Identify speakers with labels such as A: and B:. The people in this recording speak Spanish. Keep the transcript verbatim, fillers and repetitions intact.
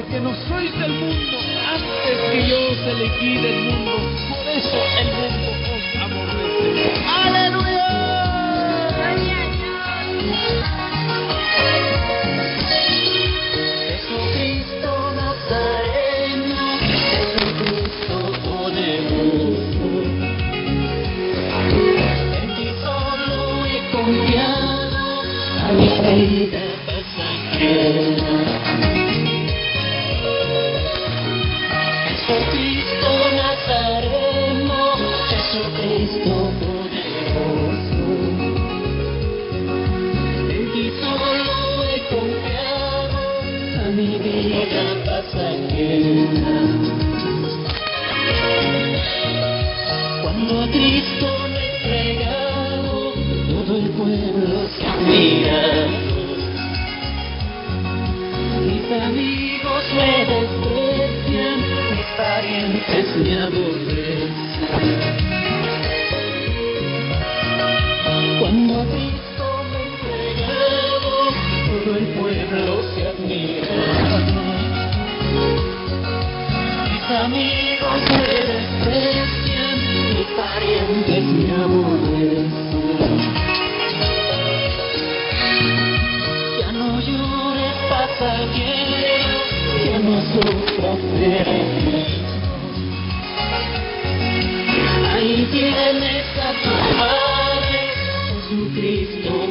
A: porque no sois del mundo, antes que yo os elegí del mundo, por eso el mundo os aborrece. ¡Aleluya!
B: Jesucristo Nazareno, Jesucristo poderoso, en ti solo he confiado a mi vida pasajera. Jesucristo Nazareno, Jesucristo poderoso, en ti solo he confiado a mi vida pasajera. Cuando a Cristo me he entregado, todo el pueblo se ha mirado. Mis amigos me desprecian, mis parientes me aborrecen. Cuando a Cristo me he entregado, todo el pueblo se admira. Mis amigos me desprecian, mis parientes me aborrecen. Ya no llores, pasajero, ya no sufras peregrino. Ahí tienes a tu Padre, Jesucristo